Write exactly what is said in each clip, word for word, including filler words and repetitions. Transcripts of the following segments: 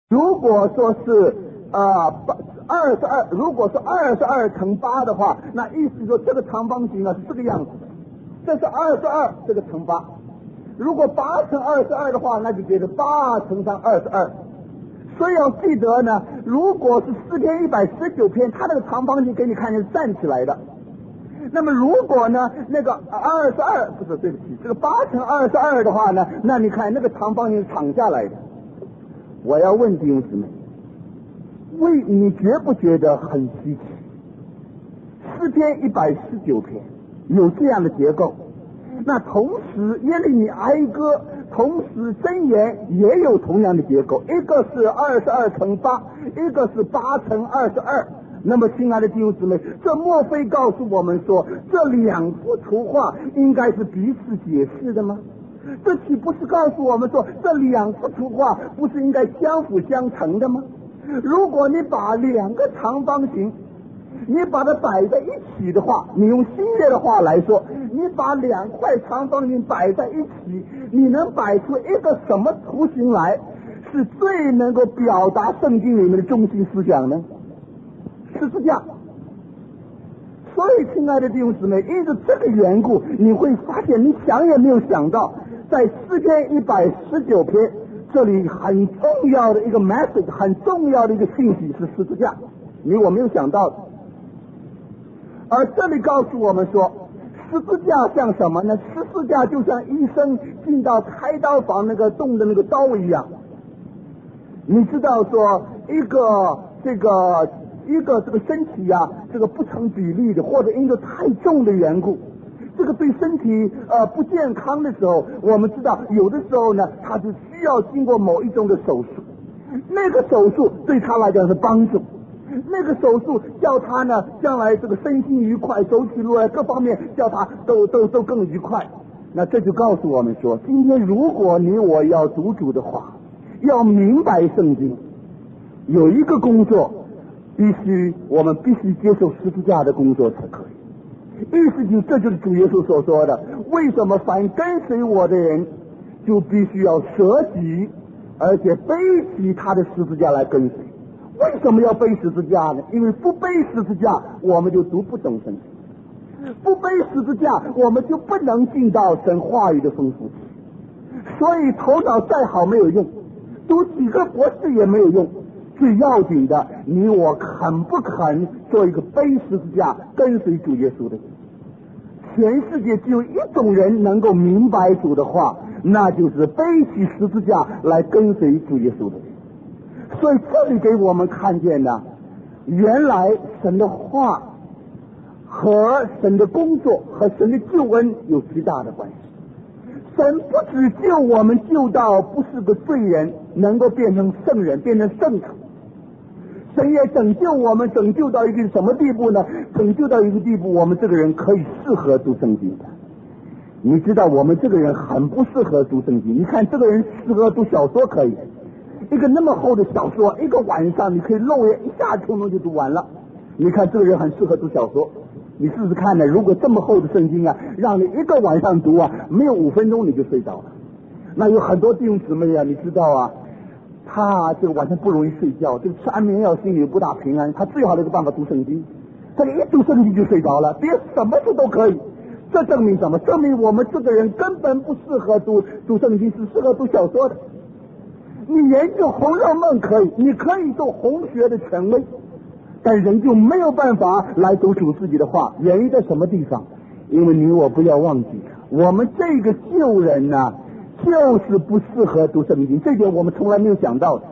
如果说是呃二十二，如果是二十二乘八的话，那意思说这个长方形啊是这个样子的，这是二十二，这个乘八。如果八乘二十二的话，那就变成八乘上二十二。所以要记得呢，如果是四篇一百十九篇，它那个长方形给你看见站起来的。那么如果呢那个二十二不是对不起，这个八乘二十二的话呢，那你看那个长方形躺下来的。我要问弟兄姊妹，为你觉不觉得很稀奇？诗篇一百十九篇有这样的结构，那同时耶利米哀歌，同时箴言也有同样的结构，一个是二十二乘八，一个是八乘二十二。那么亲爱的弟兄姊妹，这莫非告诉我们说，这两幅图画应该是彼此解释的吗？这岂不是告诉我们说，这两幅图画不是应该相辅相成的吗？如果你把两个长方形你把它摆在一起的话，你用新约的话来说，你把两块长方形摆在一起，你能摆出一个什么图形来是最能够表达圣经里面的中心思想呢？十字架。所以亲爱的弟兄姊妹，因着这个缘故，你会发现你想也没有想到，在诗篇一百十九篇这里很重要的一个 message， 很重要的一个信息是十字架，你我没有想到的。而这里告诉我们说，十字架像什么呢？十字架就像医生进到开刀房那个动的那个刀一样。你知道说一个这个一个这个身体呀、啊，这个不成比例的，或者因为太重的缘故，这个对身体呃不健康的时候，我们知道有的时候呢，它是需要经过某一种的手术，那个手术对他来讲是帮助。那个手术叫他呢，将来这个身心愉快，走起路来各方面叫他都都都更愉快。那这就告诉我们说，今天如果你我要读主的话，要明白圣经，有一个工作必须我们必须接受十字架的工作才可以。意思就这就是主耶稣所说的，为什么凡跟随我的人就必须要舍己，而且背起他的十字架来跟随。为什么要背十字架呢？因为不背十字架我们就读不懂圣经，不背十字架我们就不能进到神话语的丰富期。所以头脑再好没有用，读几个博士也没有用，最要紧的，你我肯不肯做一个背十字架跟随主耶稣的人。全世界只有一种人能够明白主的话，那就是背起十字架来跟随主耶稣的人。所以这里给我们看见呢，原来神的话和神的工作和神的救恩有极大的关系。神不只救我们救到不是个罪人，能够变成圣人，变成圣徒，神也拯救我们，拯救到一个什么地步呢？拯救到一个地步，我们这个人可以适合读圣经的。你知道我们这个人很不适合读圣经，你看这个人适合读小说可以，一个那么厚的小说，一个晚上你可以漏夜一下冲动就读完了。你看这个人很适合读小说，你试试看呢，如果这么厚的圣经啊，让你一个晚上读啊，没有五分钟你就睡着了。那有很多弟兄姊妹啊，你知道啊，他这个晚上不容易睡觉，这个吃安眠药心里不大平安，他最好的一个办法读圣经，他一读圣经就睡着了，别什么事都可以。这证明什么？证明我们这个人根本不适合读读圣经，是适合读小说的。你研究《红楼梦》可以，你可以做红学的权威，但人就没有办法来读主自己的话。原因在什么地方？因为你我不要忘记，我们这个旧人呢、啊，就是不适合读圣经，这点我们从来没有想到的。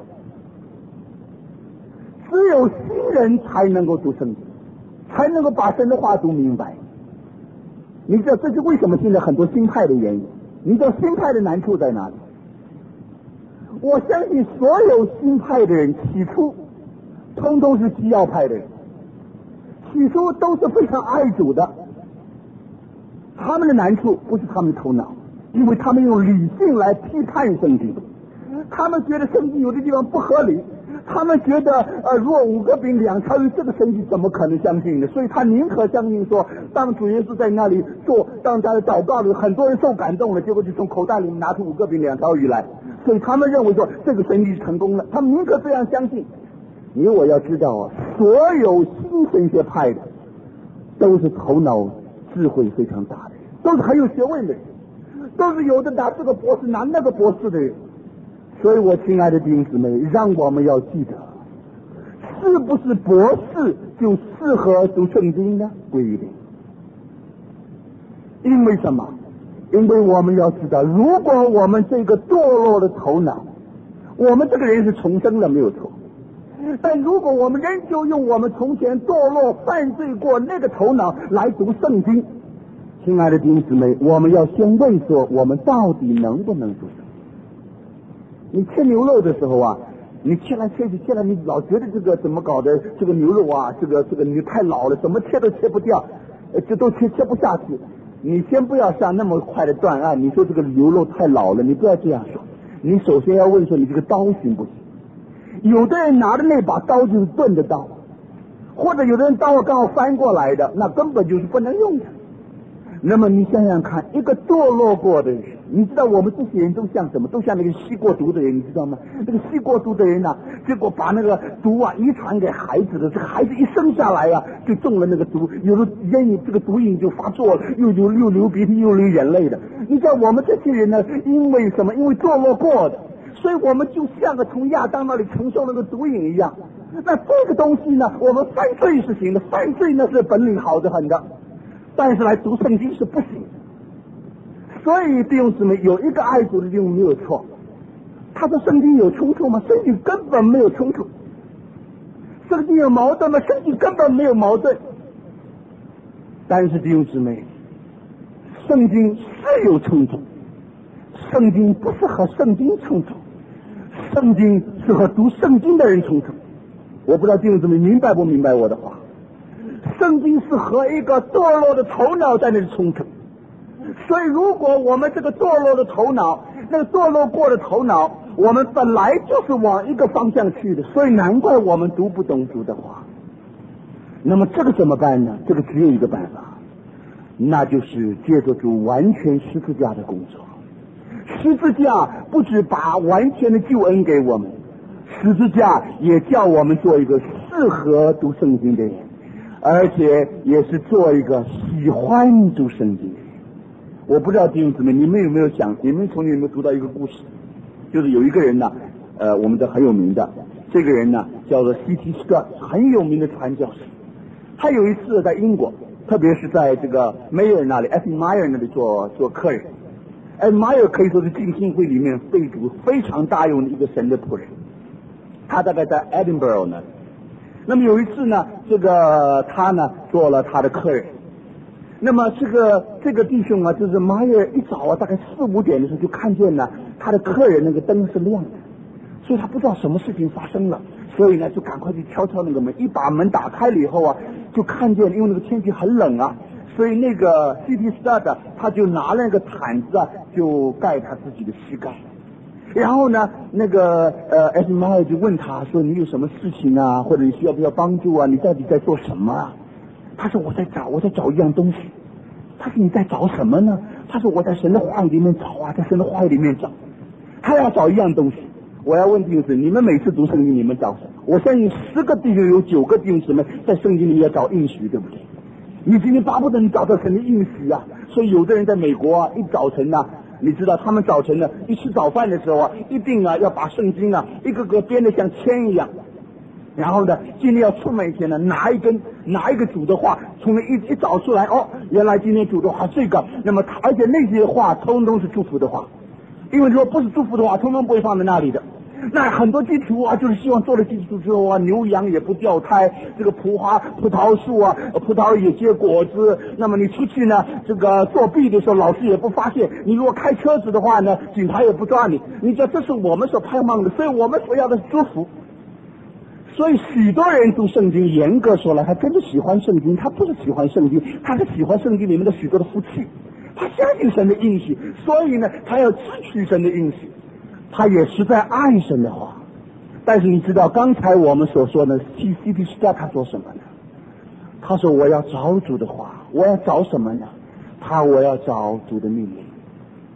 只有新人才能够读圣经，才能够把神的话读明白。你知道这是为什么现在很多新派的原因？你知道新派的难处在哪里？我相信所有新派的人起初通通是基要派的人，起初都是非常爱主的。他们的难处不是他们的头脑，因为他们用理性来批判圣经，他们觉得圣经有的地方不合理，他们觉得呃，若五个饼两条鱼，这个圣经怎么可能相信呢？所以他宁可相信说，当主耶稣在那里做，当他的祷告里，很多人受感动了，结果就从口袋里拿出五个饼两条鱼来， 所以他们认为说这个神迹是成功了，他们宁可这样相信。你我要知道啊，所有新神学派的都是头脑智慧非常大的人，都是很有学问的人，都是有的拿这个博士拿那个博士的人。所以我亲爱的弟兄姊妹，让我们要记得，是不是博士就适合读圣经呢？不一定。因为什么？因为我们要知道，如果我们这个堕落的头脑，我们这个人是重生了没有错，但如果我们仍旧用我们从前堕落犯罪过那个头脑来读圣经，亲爱的弟兄姊妹，我们要先问说，我们到底能不能读圣经？你切牛肉的时候啊，你切来切去切来，你老觉得这个怎么搞的，这个牛肉啊，这个这个你太老了，怎么切都切不掉，这都切切不下去。你先不要下那么快的断案，你说这个牛肉太老了，你不要这样说。你首先要问说，你这个刀行不行？有的人拿的那把刀就是钝的刀，或者有的人刀刚好翻过来的，那根本就是不能用的。那么你想想看，一个堕落过的人，你知道我们这些人都像什么？都像那个吸过毒的人，你知道吗？那个吸过毒的人呢、啊，结果把那个毒啊遗传给孩子的，这个孩子一生下来啊，就中了那个毒，有的烟这个毒瘾就发作了，又流又流鼻涕又流眼泪的。你知道我们这些人呢，因为什么？因为堕落过的，所以我们就像个从亚当那里承受那个毒瘾一样。那这个东西呢，我们犯罪是行的，犯罪那是本领好得很的。但是来读圣经是不行的。所以弟兄姊妹，有一个爱主的弟兄没有错，他说圣经有冲突吗？圣经根本没有冲突。圣经有矛盾吗？圣经根本没有矛盾。但是弟兄姊妹，圣经是有冲突，圣经不是和圣经冲突，圣经是和读圣经的人冲突。我不知道弟兄姊妹明白不明白我的话。圣经是和一个堕落的头脑在那里冲突，所以如果我们这个堕落的头脑，那个堕落过的头脑，我们本来就是往一个方向去的，所以难怪我们读不懂主的话。那么这个怎么办呢？这个只有一个办法，那就是借着主完全十字架的工作。十字架不只把完全的救恩给我们，十字架也叫我们做一个适合读圣经的人，而且也是做一个喜欢读圣经的人。我不知道弟兄姊妹，你们有没有想，你们从里有没有读到一个故事？就是有一个人呢，呃，我们的很有名的，这个人呢叫做 C T Studd， 很有名的传教士。他有一次在英国，特别是在这个 Mayer 那里 ，F. Meyer 那里做做客人。F. Meyer 可以说是浸信会里面被主非常大用的一个神的仆人。他大概在 Edinburgh 呢。那么有一次呢，这个他呢做了他的客人。那么这个这个弟兄啊，就是 Meyer 一早啊，大概四五点的时候就看见了他的客人那个灯是亮的，所以他不知道什么事情发生了，所以呢就赶快去敲敲那个门。一把门打开了以后啊，就看见，因为那个天气很冷啊，所以那个 C T Studd 他就拿了那个毯子啊，就盖他自己的膝盖。然后呢，那个呃 F. Meyer 就问他说：“你有什么事情啊？或者你需要不要帮助啊？你到底在做什么啊？”他说：“我在找，我在找一样东西。”他说：“你在找什么呢？”他说：“我在神的话语里面找啊，在神的话语里面找。”他要找一样东西。我要问弟兄姊妹，你们每次读圣经，你们找什么？我相信十个弟兄有九个弟兄姊妹在圣经里要找应许，对不对？你今天巴不得你找到神的应许啊！所以有的人在美国啊，一早晨啊，你知道他们早晨呢，一吃早饭的时候啊，一定啊要把圣经啊一个个编得像签一样。然后呢，今天要出门前呢，拿一根拿一个主的话，从那一一找出来，哦，原来今天主的话这个，那么他而且那些话通通是祝福的话，因为如果不是祝福的话，通通不会放在那里的。那很多基督徒啊，就是希望做了基督徒之后啊，牛羊也不掉胎，这个葡花葡萄树啊，葡萄也结果子。那么你出去呢，这个作弊的时候，老师也不发现。你如果开车子的话呢，警察也不抓你。你知道这是我们所盼望的，所以我们所要的是祝福。所以许多人读圣经，严格说来，他真的喜欢圣经，他不是喜欢圣经，他是喜欢圣经里面的许多的福气。他相信神的应许，所以呢，他要支取神的应许。他也实在爱神的话，但是你知道刚才我们所说的 C T Studd 他做什么呢？他说我要找主的话，我要找什么呢？他我要找主的命令。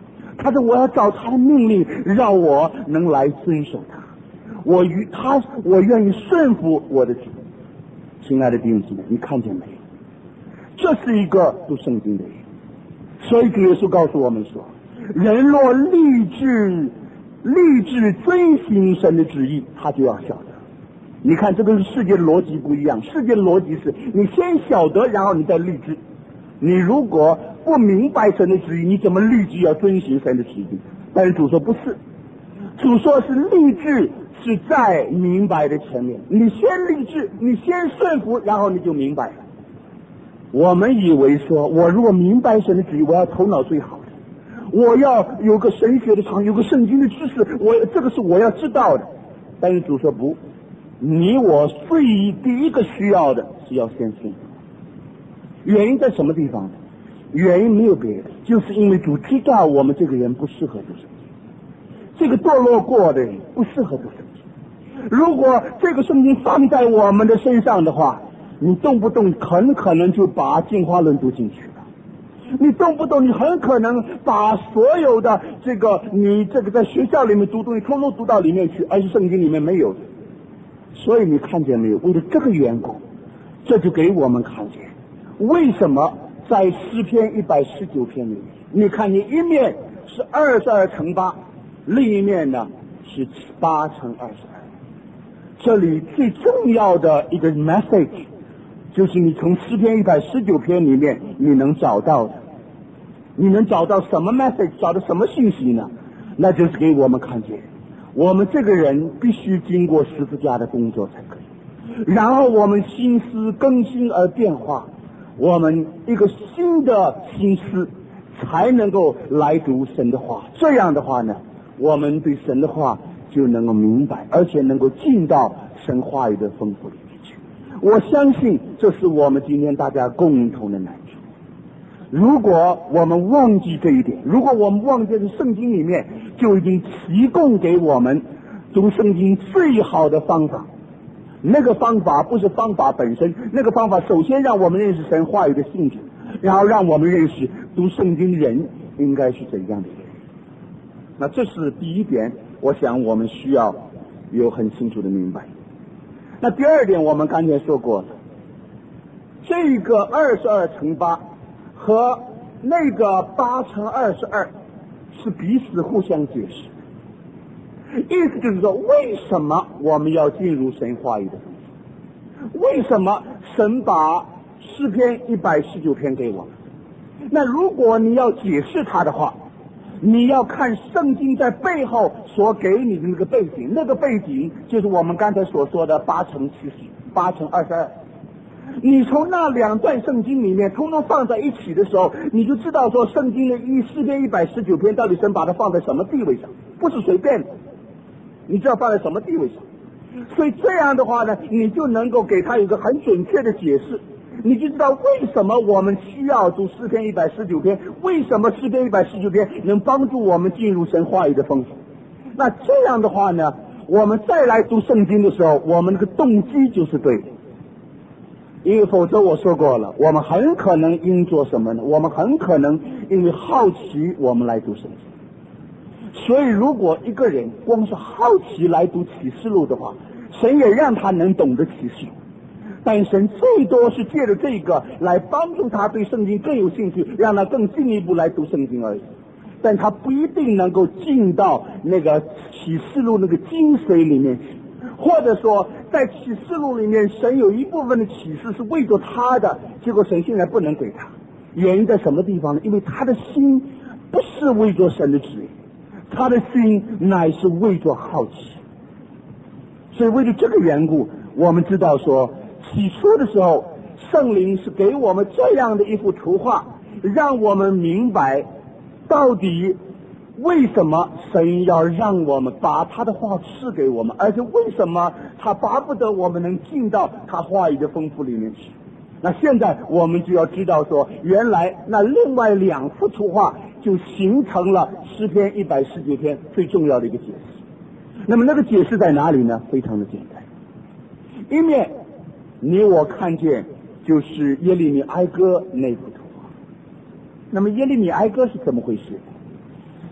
他说我要找他的命令，让我能来遵守他。我与他，我愿意顺服我的主。亲爱的弟兄姊妹，你看见没有？这是一个读圣经的人。所以主耶稣告诉我们说，人若立志立志遵行神的旨意，他就要晓得。你看这个世界的逻辑不一样，世界的逻辑是你先晓得，然后你再立志。你如果不明白神的旨意，你怎么立志要遵行神的旨意？但是主说不是，主说是立志是在明白的前面，你先立志，你先顺服，然后你就明白了。我们以为说，我如果明白神的旨意，我要头脑最好的，我要有个神学的常，有个圣经的知识，我这个是我要知道的。但是主说不，你我最第一个需要的是要先顺服。原因在什么地方呢？原因没有别的，就是因为主知道我们这个人不适合读圣经，这个堕落过的人不适合读圣经。如果这个圣经放在我们的身上的话，你动不动很可能就把进化论读进去了，你动不动你很可能把所有的这个你这个在学校里面读东西通通读到里面去，而是圣经里面没有的。所以你看见没有？为了这个缘故，这就给我们看见为什么在诗篇一百十九篇里面，你看见一面是二十二乘八，另一面呢是八乘二十二。这里最重要的一个 message， 就是你从诗篇一百十九篇里面你能找到的，你能找到什么 message， 找到什么信息呢？那就是给我们看见，我们这个人必须经过十字架的工作才可以，然后我们心思更新而变化，我们一个新的心思才能够来读神的话。这样的话呢，我们对神的话就能够明白，而且能够进到神话语的丰富里面去。我相信这是我们今天大家共同的难处。如果我们忘记这一点，如果我们忘记圣经里面就已经提供给我们读圣经最好的方法，那个方法不是方法本身，那个方法首先让我们认识神话语的性质，然后让我们认识读圣经人应该是怎样的人。那这是第一点，我想我们需要有很清楚的明白。那第二点，我们刚才说过了，这个二十二乘八和那个八乘二十二是彼此互相解释。意思就是说，为什么我们要进入神话语的丰富？为什么神把诗篇一百十九篇给我们？那如果你要解释它的话，你要看圣经在背后所给你的那个背景，那个背景就是我们刚才所说的八乘七十，八乘二十二。你从那两段圣经里面通通放在一起的时候，你就知道说圣经的一诗篇一百十九篇到底神把它放在什么地位上，不是随便的，你知道放在什么地位上。所以这样的话呢，你就能够给他一个很准确的解释，你就知道为什么我们需要读诗篇一百十九篇，为什么诗篇一百十九篇能帮助我们进入神话语的丰富。那这样的话呢，我们再来读圣经的时候，我们那个动机就是对的。因为否则我说过了，我们很可能因做什么呢？我们很可能因为好奇我们来读圣经。所以如果一个人光是好奇来读启示录的话，神也让他能懂得启示录，但神最多是借着这个来帮助他对圣经更有兴趣，让他更进一步来读圣经而已。但他不一定能够进到那个启示录那个精髓里面去，或者说在启示录里面神有一部分的启示是为着他的，结果神现在不能给他。原因在什么地方呢？因为他的心不是为着神的旨意，他的心乃是为着好奇。所以为了这个缘故，我们知道说起初的时候圣灵是给我们这样的一幅图画，让我们明白到底为什么神要让我们把他的话赐给我们，而且为什么他巴不得我们能进到他话语的丰富里面去。那现在我们就要知道说，原来那另外两幅图画就形成了诗篇一百十九篇最重要的一个解释。那么那个解释在哪里呢？非常的简单，一面你我看见就是耶利米哀歌那幅图画。那么耶利米哀歌是怎么回事？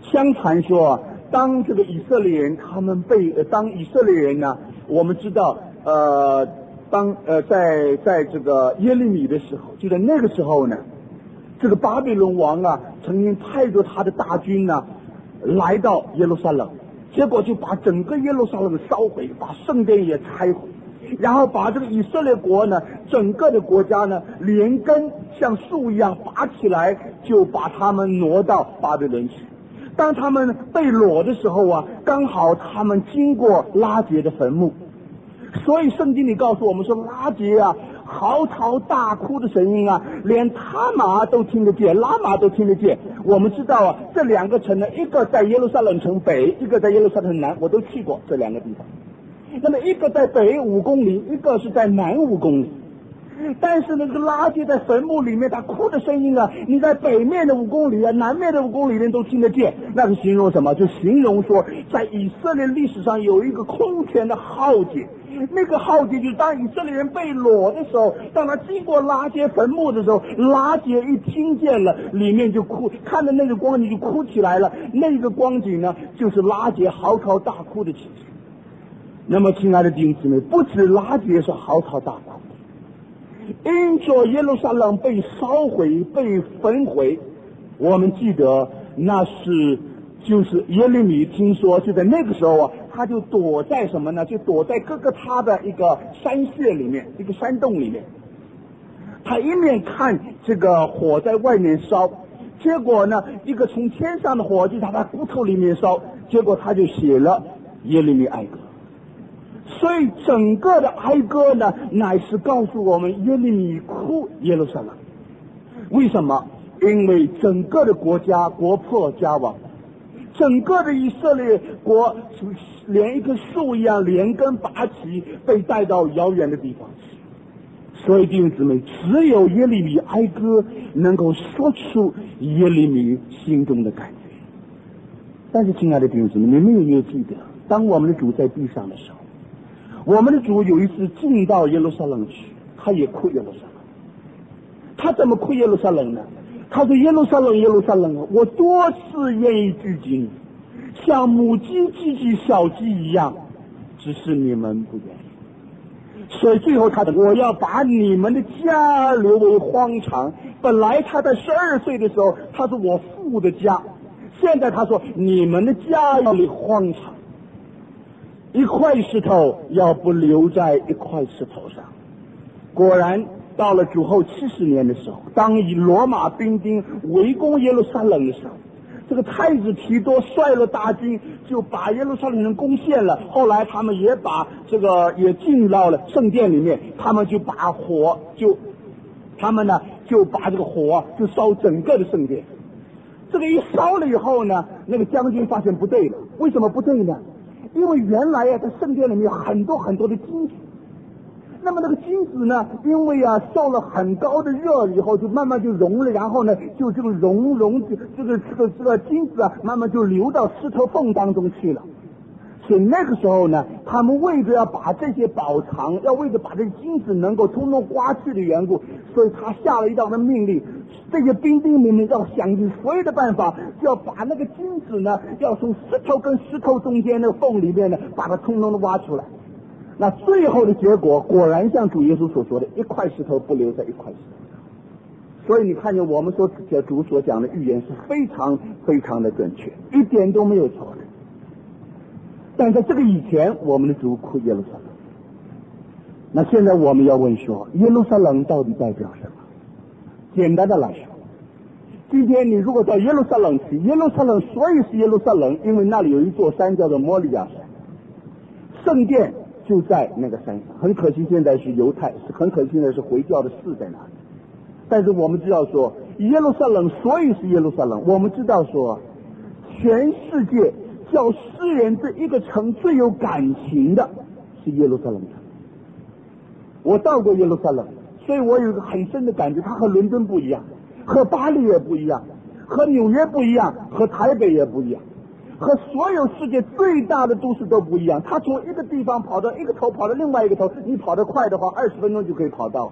相传说，当这个以色列人他们被呃当以色列人呢，我们知道呃当呃在在这个耶利米的时候，就在那个时候呢，这个巴比伦王啊曾经派着他的大军呢来到耶路撒冷，结果就把整个耶路撒冷烧毁，把圣殿也拆毁，然后把这个以色列国呢整个的国家呢连根像树一样拔起来，就把他们挪到巴比伦去。当他们被掳的时候啊，刚好他们经过拉结的坟墓，所以圣经里告诉我们说，拉结啊嚎啕大哭的声音啊，连他玛都听得见，拉玛都听得见。我们知道啊，这两个城呢，一个在耶路撒冷城北，一个在耶路撒冷南，我都去过这两个地方。那么一个在北五公里，一个是在南五公里。但是那个拉结在坟墓里面，他哭的声音啊，你在北面的五公里啊，南面的五公里人都听得见。那是形容什么？就形容说，在以色列历史上有一个空前的浩劫。那个浩劫就是当以色列人被掳的时候，当他经过拉结坟墓的时候，拉结一听见了，里面就哭，看到那个光景就哭起来了。那个光景呢，就是拉结嚎啕大哭的情景。那么，亲爱的弟兄姊妹，不止拉结是嚎啕大哭，因着耶路撒冷被烧毁、被焚毁，我们记得那是就是耶利米听说，就在那个时候啊，他就躲在什么呢？就躲在各个他的一个山穴里面，一个山洞里面。他一面看这个火在外面烧，结果呢，一个从天上的火就在他骨头里面烧，结果他就写了耶利米哀歌。所以整个的哀歌呢，乃是告诉我们耶利米哭耶路撒冷。为什么？因为整个的国家国破家亡，整个的以色列国连一棵树一样连根拔起，被带到遥远的地方去。所以弟兄姊妹，只有耶利米哀歌能够说出耶利米心中的感觉。但是亲爱的弟兄姊妹，你们有没有记得，当我们的主在地上的时候，我们的主有一次进到耶路撒冷去，他也哭耶路撒冷。他怎么哭耶路撒冷呢？他说，耶路撒冷耶路撒冷，我多次愿意聚集你，像母鸡聚集小鸡一样，只是你们不愿意。所以最后他的，我要把你们的家留为荒场。本来他在十二岁的时候，他说我父的家，现在他说你们的家要为荒场。一块石头要不留在一块石头上。果然到了主后七十年的时候，当以罗马兵丁围攻耶路撒冷的时候，这个太子提多率了大军，就把耶路撒冷人攻陷了。后来他们也把这个也进到了圣殿里面，他们就把火就他们呢就把这个火就烧整个的圣殿。这个一烧了以后呢，那个将军发现不对了。为什么不对呢？因为原来啊，在圣殿里面有很多很多的金子，那么那个金子呢，因为啊受了很高的热以后，就慢慢就融了，然后呢，就这个融融这个这个这个金子啊，慢慢就流到石头缝当中去了。所以那个时候呢，他们为着要把这些宝藏，要为着把这金子能够通通刮去的缘故，所以他下了一道的命令，这些兵丁们要想尽所有的办法，就要把那个金子呢，要从石头跟石头中间那个缝里面呢，把它通通的挖出来。那最后的结果果然像主耶稣所说的，一块石头不留在一块石头上。所以你看见我们所主所讲的预言是非常非常的准确，一点都没有错的。但在这个以前，我们的主哭耶路撒冷。那现在我们要问说，耶路撒冷到底代表什么？简单的来说，今天你如果到耶路撒冷去，耶路撒冷所以是耶路撒冷，因为那里有一座山叫做摩利亚山，圣殿就在那个山上。很可惜现在是犹太，很可惜现在是回教的寺在那里。但是我们知道说，耶路撒冷所以是耶路撒冷，我们知道说，全世界叫诗人这一个城最有感情的是耶路撒冷城。我到过耶路撒冷，所以我有一个很深的感觉，它和伦敦不一样，和巴黎也不一样，和纽约不一样，和台北也不一样，和所有世界最大的都市都不一样。它从一个地方跑到一个头，跑到另外一个头，你跑得快的话，二十分钟就可以跑到。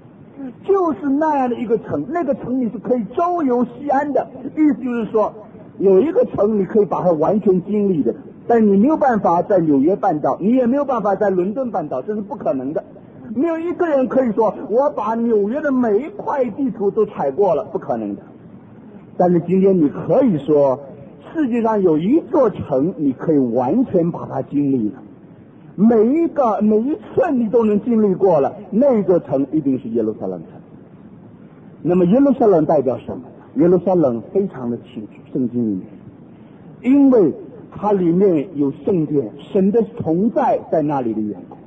就是那样的一个城，那个城你是可以周游西安的。意思就是说， 有一个城你可以把它完全经历的，但你没有办法在纽约办到，你也没有办法在伦敦办到，这是不可能的。没有一个人可以说我把纽约的每一块地图都踩过了，不可能的。但是今天你可以说世界上有一座城你可以完全把它经历了，每一个每一寸你都能经历过了，那座城一定是耶路撒冷城。那么耶路撒冷代表什么？耶路撒冷非常的清楚，圣经里面，因为它里面有圣殿，神的同在在那里的缘故。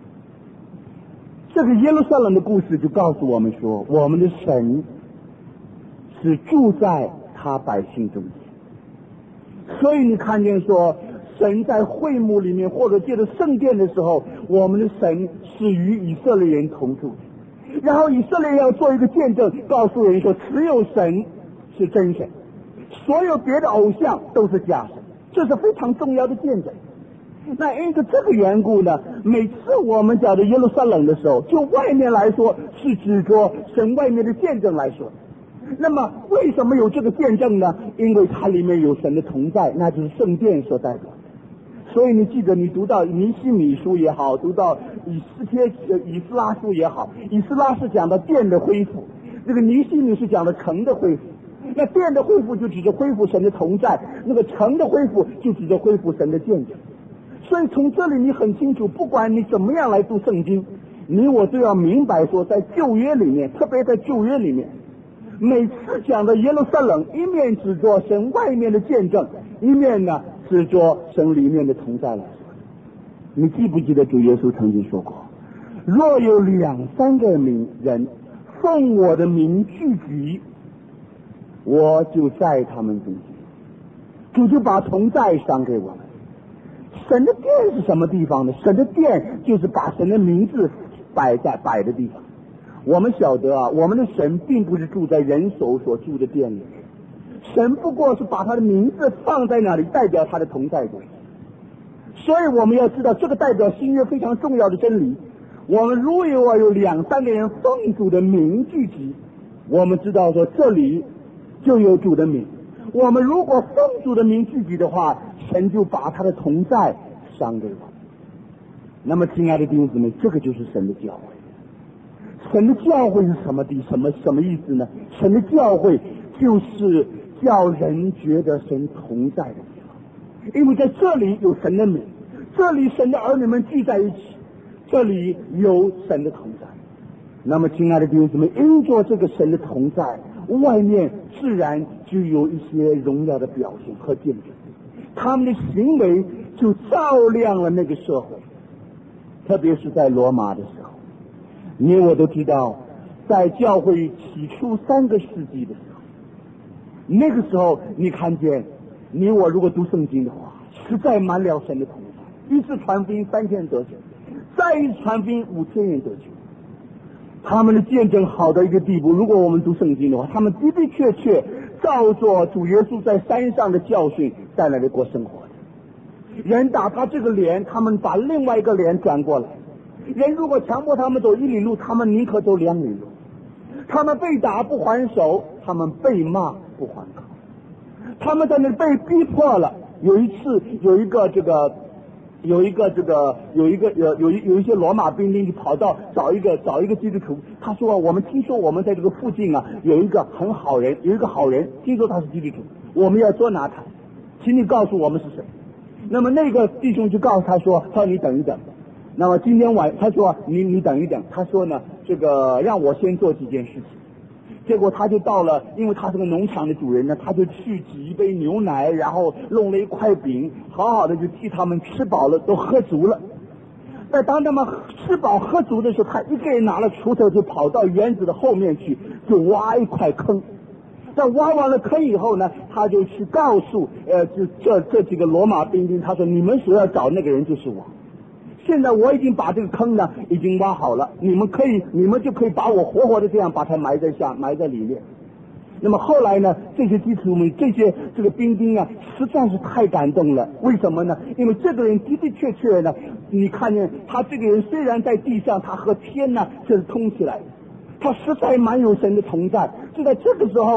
这个耶路撒冷的故事就告诉我们说，我们的神是住在他百姓中间。所以你看见说，神在会幕里面或者借着圣殿的时候，我们的神是与以色列人同住的。然后以色列人要做一个见证，告诉人说只有神是真神，所有别的偶像都是假神，这是非常重要的见证。那因着这个缘故呢，每次我们讲的耶路撒冷的时候，就外面来说是指着神外面的见证来说。那么为什么有这个见证呢？因为它里面有神的同在，那就是圣殿所代表。所以你记得，你读到尼希米书也好，读到以斯帖以斯拉书也好，以斯拉是讲到殿的恢复，这个尼希米是讲的城的恢复。那殿的恢复就指着恢复神的同在，那个城的恢复就指着恢复神的见证。所以从这里你很清楚，不管你怎么样来读圣经，你我都要明白说，在旧约里面，特别在旧约里面，每次讲的耶路撒冷，一面指着神外面的见证，一面呢指着神里面的同在来说。你记不记得主耶稣曾经说过，若有两三个名人奉我的名聚集，我就在他们中间。主就把同在赏给我们。神的殿是什么地方呢？神的殿就是把神的名字摆在摆的地方。我们晓得啊，我们的神并不是住在人手所住的殿里，神不过是把他的名字放在那里，代表他的同在中。所以我们要知道，这个代表新约非常重要的真理。我们如果有两三个人奉主的名聚集，我们知道说这里就有主的名。我们如果奉主的名聚集的话，神就把他的同在赏给我们。那么亲爱的弟兄姊妹，这个就是神的教会。神的教会是什么地什么什么意思呢？神的教会就是叫人觉得神同在的地方，因为在这里有神的名，这里神的儿女们聚在一起，这里有神的同在。那么亲爱的弟兄姊妹，因着这个神的同在，外面自然就有一些荣耀的表现和见证，他们的行为就照亮了那个社会。特别是在罗马的时候，你我都知道，在教会起初三个世纪的时候，那个时候你看见，你我如果读圣经的话，实在满了神的同在。一次传福音三千人得救，再一次传福音五千人得救。他们的见证好到一个地步，如果我们读圣经的话，他们的的确确照着主耶稣在山上的教训在那里过生活的。人打他这个脸，他们把另外一个脸转过来。人如果强迫他们走一里路，他们宁可走两里路。他们被打不还手，他们被骂不还口。他们在那里被逼迫了。有一次，有一个这个，有一个这个，有一个有有一有一些罗马兵丁就跑到找一个找一个基督徒，他说：“我们听说我们在这个附近啊有一个很好人，有一个好人，听说他是基督徒，我们要捉拿他，请你告诉我们是谁。”那么那个弟兄就告诉他说：“他说你等一等。”那么今天晚他说你你等一等，他说呢这个让我先做几件事情。结果他就到了，因为他是个农场的主人呢，他就去挤一杯牛奶，然后弄了一块饼，好好的就替他们吃饱了，都喝足了。在当他们吃饱喝足的时候，他一个人拿了锄头就跑到园子的后面去，就挖一块坑。在挖完了坑以后呢，他就去告诉呃这这这几个罗马兵丁，他说你们所要找那个人就是我。现在我已经把这个坑呢已经挖好了，你们可以你们就可以把我活活的这样把它埋在下埋在里面。那么后来呢，这些基督徒们这些这个兵丁啊实在是太感动了。为什么呢？因为这个人的的确确呢，你看见他这个人虽然在地上，他和天呢这是通起来的，他实在蛮有神的同在。就在这个时候呢，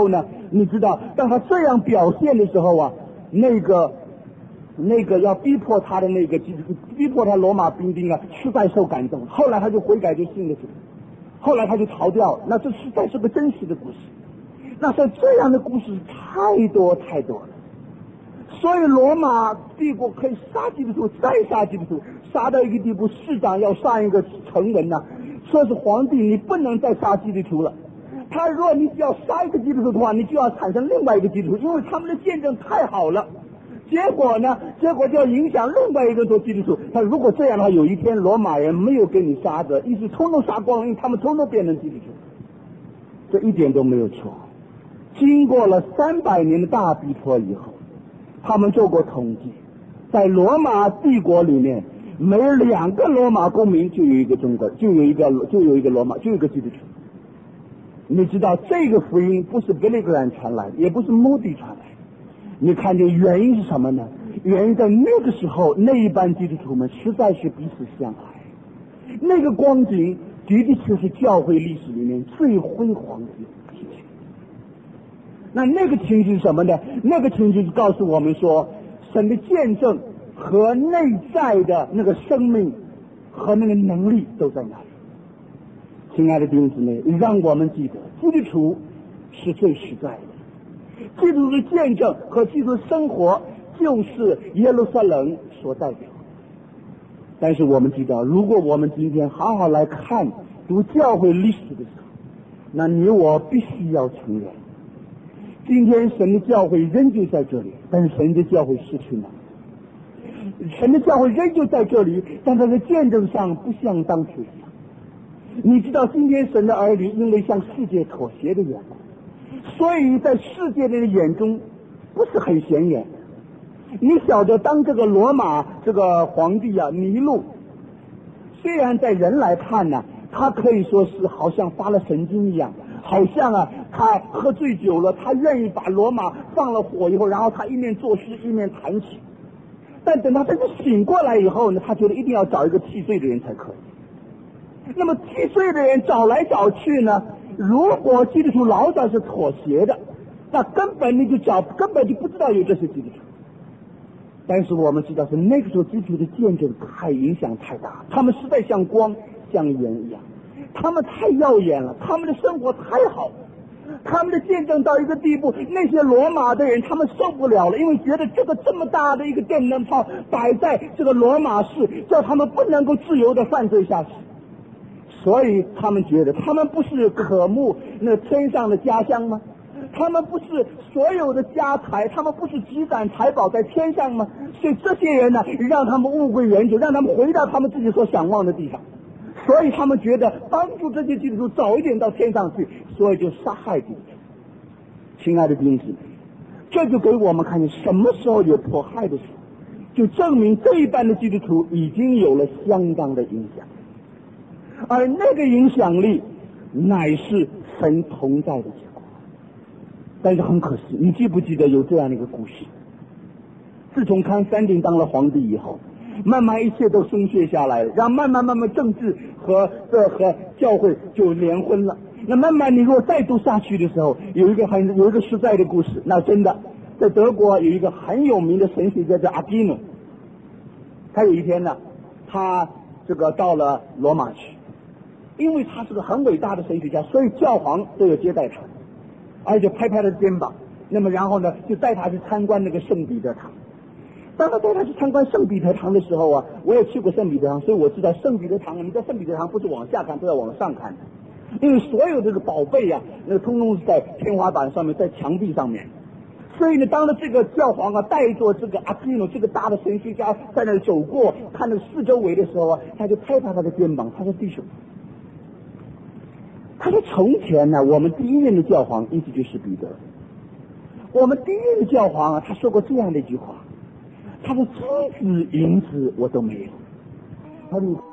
你知道，当他这样表现的时候啊，那个那个要逼迫他的那个逼迫他罗马兵丁啊，实在受感动。后来他就悔改，就信了主，后来他就逃掉了。那这实在是个真实的故事。那像这样的故事太多太多了。所以罗马帝国可以杀基督徒，再杀基督徒，杀到一个地步，市长要上一个成文呐，说是皇帝你不能再杀基督徒了。他如果你只要杀一个基督徒的话，你就要产生另外一个基督徒，因为他们的见证太好了。结果呢，结果就要影响另外一个做基督徒。他如果这样的话，有一天罗马人没有给你杀的，意思通通杀光了，因为他们通通变成基督徒，这一点都没有错。经过了三百年的大逼迫以后，他们做过统计，在罗马帝国里面，每两个罗马公民就有一个中国，就有一个就有一个罗马，就有一个基督徒。你知道这个福音不是格里格兰传来，也不是目的传来。你看见原因是什么呢？原因在那个时候，那一班基督徒们实在是彼此相爱，那个光景的的确是教会历史里面最辉煌的一个情景。那那个情景是什么呢？那个情景是告诉我们说，神的见证和内在的那个生命和那个能力都在那里。亲爱的弟兄姊妹，让我们记得，基督徒是最实在的。基督的见证和基督的生活就是耶路撒冷所代表。但是我们知道，如果我们今天好好来看读教会历史的时候，那你我必须要承认，今天神的教会仍旧在这里，但是神的教会失去了。神的教会仍旧在这里，但它的见证上不像当初一样。你知道，今天神的儿女因为向世界妥协的缘故，所以在世界人的眼中不是很显眼。你晓得，当这个罗马这个皇帝啊尼禄，虽然在人来看呢，他可以说是好像发了神经一样，好像啊他喝醉酒了，他愿意把罗马放了火以后，然后他一面作诗一面弹琴。但等他真正醒过来以后呢，他觉得一定要找一个替罪的人才可以。那么替罪的人找来找去呢，如果基督徒老早是妥协的，那根本你就找根本就不知道有这些基督徒。但是我们知道是那个时候基督徒的见证太影响太大，他们实在像光像盐一样，他们太耀眼了，他们的生活太好了，他们的见证到一个地步，那些罗马的人他们受不了了，因为觉得这个这么大的一个电灯泡摆在这个罗马市，叫他们不能够自由的犯罪下去。所以他们觉得他们不是渴慕那天上的家乡吗？他们不是所有的家财，他们不是积攒财宝在天上吗？所以这些人呢，让他们物归原主，让他们回到他们自己所想望的地方。所以他们觉得帮助这些基督徒早一点到天上去，所以就杀害基督徒。亲爱的弟兄姊妹，这就给我们看见什么时候有迫害的时候，就证明这一班的基督徒已经有了相当的影响，而那个影响力乃是神同在的结果。但是很可惜，你记不记得有这样的一个故事？自从康斯坦丁当了皇帝以后，慢慢一切都松懈下来了，然后慢慢慢慢政治和这和教会就联婚了。那慢慢你如果再读下去的时候，有一个很有一个实在的故事。那真的在德国有一个很有名的神学家叫阿基努，他有一天呢，他这个到了罗马去，因为他是个很伟大的神学家，所以教皇都有接待他，而且拍拍他的肩膀，那么然后呢就带他去参观那个圣彼得堂。当他带他去参观圣彼得堂的时候啊，我也去过圣彼得堂，所以我知道圣彼得堂，你在圣彼得堂不是往下看，都要往上看的，因为所有这个宝贝啊，那通通是在天花板上面，在墙壁上面。所以呢，当了这个教皇啊带着这个阿基努这个大的神学家在那走过，看那个四周围的时候啊，他就拍拍他的肩膀，他说：“弟兄，他说从前呢，我们第一任的教皇意思就是彼得，我们第一任的教皇啊，他说过这样的一句话，他说金子银子我都没有，他说